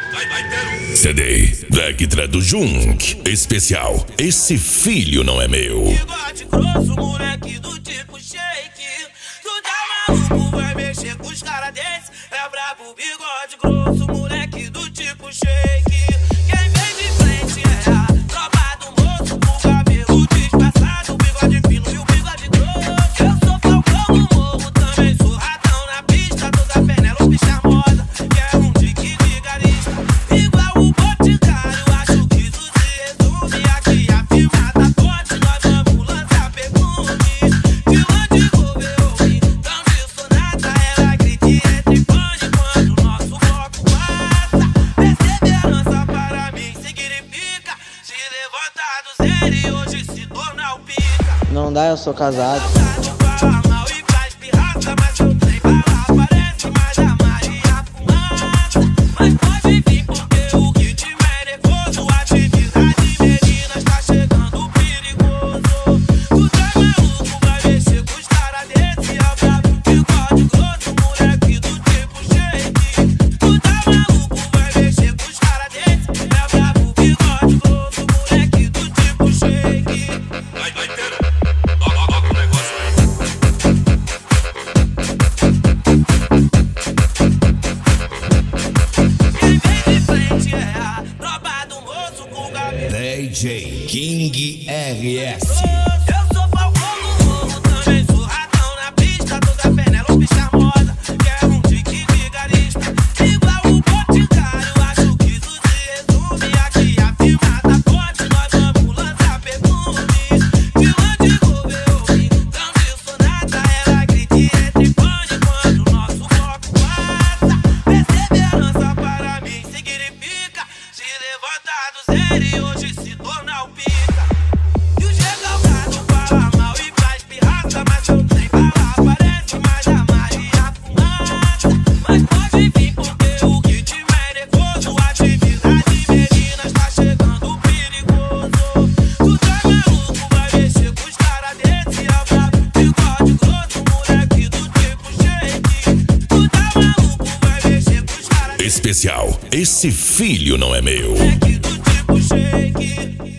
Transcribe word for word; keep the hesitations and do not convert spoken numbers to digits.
C D Black Trado Junk. Especial, esse filho não é meu. Bigode grosso, moleque do tipo shake. Tu tá maluco, vai mexer com os caras desse. É brabo, bigode grosso, moleque do tipo shake. Quem vem de frente é a tropa do moço, com cabelo disfarçado, bigode fino e o bigode grosso. Eu sou falcão no morro, também sou ratão na pista. Toda Penélope charmosa, que é um tique vigarista. Igual o Boticário, acho que isso se resume. Aqui a firmada forte, nós vamos lançar perfume. De onde vou ver ouvir, tão dissonata. Ela grita e entra em pânico quando o nosso bloco passa. Perseverança para mim significa se levantar do zero e hoje se tornar o pica. Não dá, eu sou casado. Fala mal e faz pirraça, mas eu trem bala parece mais a Maria Fumaça. Mas pode vir porque o ritmo é nervoso. Atividade meninas tá chegando perigoso. Tu tá maluco, vai mexer com os caras desse. É brabo, bigode grosso, moleque do tipo shake. Tu tá maluco, vai mexer com os caras desse. É brabo, bigode grosso, moleque do tipo shake. Vai, vai ter. Logo, logo o negócio aí. Quem vem de frente é a tropa do moço com cabelo. D J King R S. Eu sou falcão no morro, também sou ratão na pista. Toda Penélope charmosa, que é um tique vigarista. Igual o Boticário, acho que isso se resume. Aqui a firmada forte, nós vamos lançar perfume. De onde vou ver ouvir, tão dissonata. Ela grita e entra em pânico quando o nosso bloco passa. Perseverança para mim significa se levantar do zero e hoje se tornar o pica. E o recalcado fala mal e faz pirraça, mas eu trem bala parece mais a Maria Fumaça. Mas pode vir porque o ritmo é nervoso. Atividade meninas tá chegando perigoso. Tu tá maluco, vai mexer com os caras desse. É brabo, bigode grosso, moleque do tipo shake. Tu tá maluco, vai mexer com os caras desse. Especial, esse filho não é meu. Moleque do tipo shake.